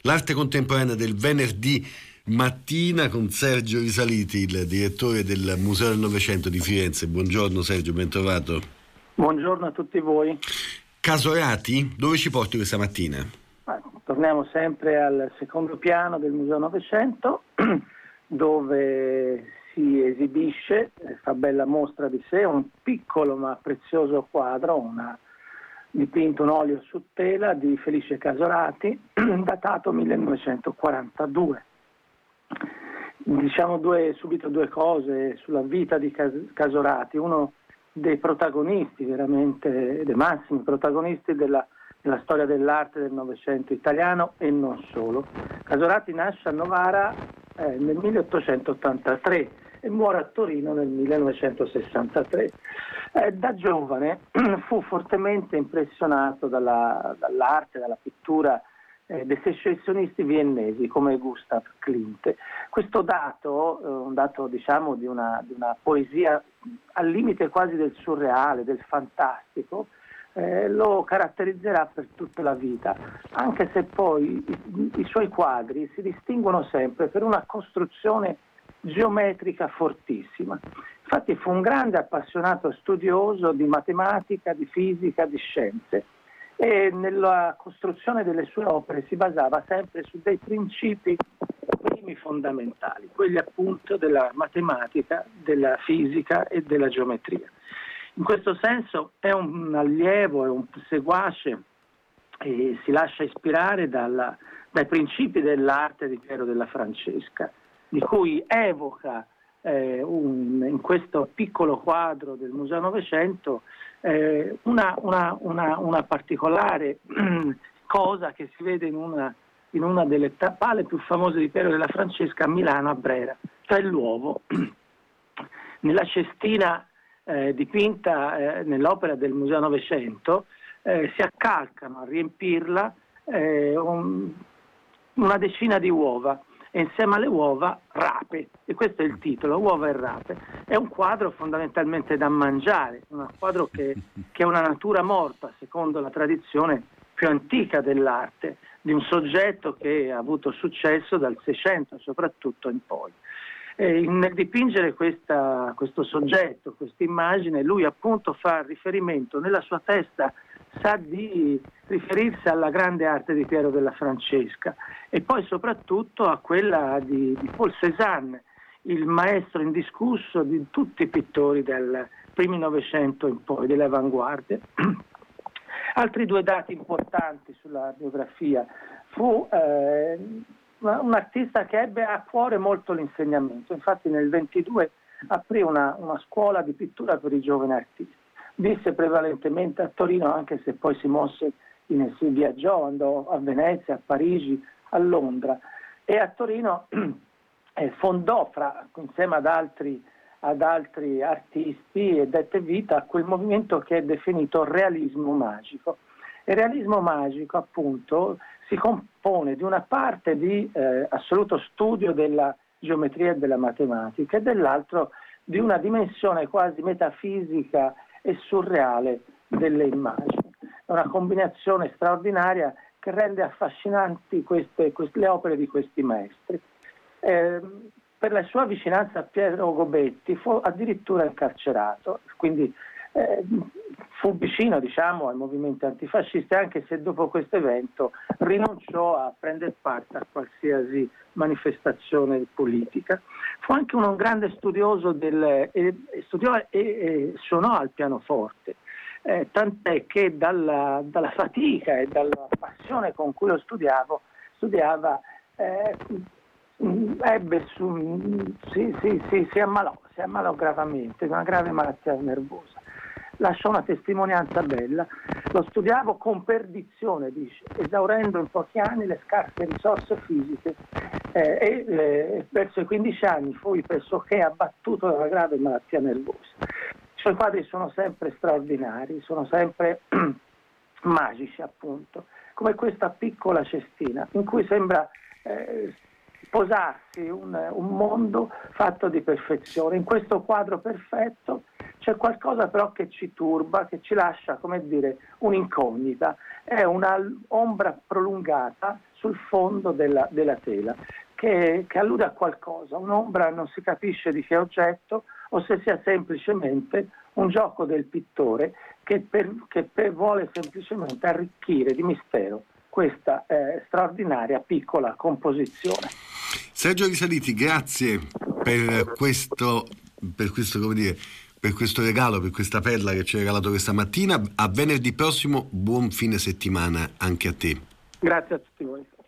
L'arte contemporanea del venerdì mattina con Sergio Risaliti, il direttore del Museo del Novecento di Firenze. Buongiorno Sergio, ben trovato. Buongiorno a tutti voi. Casorati, dove ci porti questa mattina? Torniamo sempre al secondo piano del Museo Novecento, dove si esibisce, fa bella mostra di sé, un piccolo ma prezioso quadro, dipinto un olio su tela di Felice Casorati, datato 1942. Diciamo subito due cose sulla vita di Casorati, uno dei protagonisti, veramente dei massimi protagonisti della storia dell'arte del Novecento italiano e non solo. Casorati nasce a Novara nel 1883 e muore a Torino nel 1963. Da giovane fu fortemente impressionato dall'arte, dalla pittura dei secessionisti viennesi come Gustav Klimt. Questo dato, un dato diciamo di una poesia al limite quasi del surreale, del fantastico, lo caratterizzerà per tutta la vita, anche se poi i suoi quadri si distinguono sempre per una costruzione geometrica fortissima. Infatti fu un grande appassionato studioso di matematica, di fisica, di scienze, e nella costruzione delle sue opere si basava sempre su dei principi primi fondamentali, quelli appunto della matematica, della fisica e della geometria. In questo senso è un allievo, è un seguace e si lascia ispirare dai principi dell'arte di Piero della Francesca, di cui evoca in questo piccolo quadro del Museo Novecento una particolare cosa che si vede in una delle pale più famose di Piero della Francesca a Milano, a Brera, cioè l'uovo. Nella cestina dipinta nell'opera del Museo Novecento si accalcano a riempirla una decina di uova, e insieme alle uova rape, e questo è il titolo, Uova e rape. È un quadro fondamentalmente da mangiare, un quadro che è una natura morta secondo la tradizione più antica dell'arte, di un soggetto che ha avuto successo dal Seicento soprattutto in poi. Nel dipingere questo soggetto, questa immagine, lui appunto fa riferimento, nella sua testa sa di riferirsi alla grande arte di Piero della Francesca e poi soprattutto a quella di Paul Cézanne, il maestro indiscusso di tutti i pittori del primi Novecento in poi, delle avanguardie. Altri due dati importanti sulla biografia: fu un artista che ebbe a cuore molto l'insegnamento, infatti nel 22 aprì una scuola di pittura per i giovani artisti. Visse prevalentemente a Torino, anche se poi si mosse, si viaggiò, andò a Venezia, a Parigi, a Londra, e a Torino fondò insieme ad altri artisti e dette vita a quel movimento che è definito realismo magico. Il realismo magico appunto si compone di una parte di assoluto studio della geometria e della matematica e dell'altro di una dimensione quasi metafisica e surreale delle immagini. È una combinazione straordinaria che rende affascinanti le opere di questi maestri. Per la sua vicinanza a Piero Gobetti fu addirittura incarcerato, quindi fu vicino, diciamo, ai movimenti antifascisti, anche se dopo questo evento rinunciò a prendere parte a qualsiasi manifestazione politica. Fu anche un grande studioso studiò e suonò al pianoforte, tant'è che dalla fatica e dalla passione con cui lo studiava si ammalò gravemente di una grave malattia nervosa. Lasciò una testimonianza bella: lo studiavo con perdizione, dice, esaurendo in pochi anni le scarse risorse fisiche e verso i 15 anni fui pressoché abbattuto da una grave malattia nervosa. I suoi quadri sono sempre straordinari, sono sempre magici appunto, come questa piccola cestina in cui sembra posarsi un mondo fatto di perfezione. In questo quadro perfetto c'è qualcosa però che ci turba, che ci lascia, come dire, un'incognita. È una ombra prolungata sul fondo della tela, che allude a qualcosa, un'ombra non si capisce di che oggetto o se sia semplicemente un gioco del pittore che vuole semplicemente arricchire di mistero questa straordinaria piccola composizione. Sergio Risaliti, grazie per questo, come dire, per questo regalo, per questa perla che ci hai regalato questa mattina. A venerdì prossimo, buon fine settimana anche a te. Grazie a tutti voi.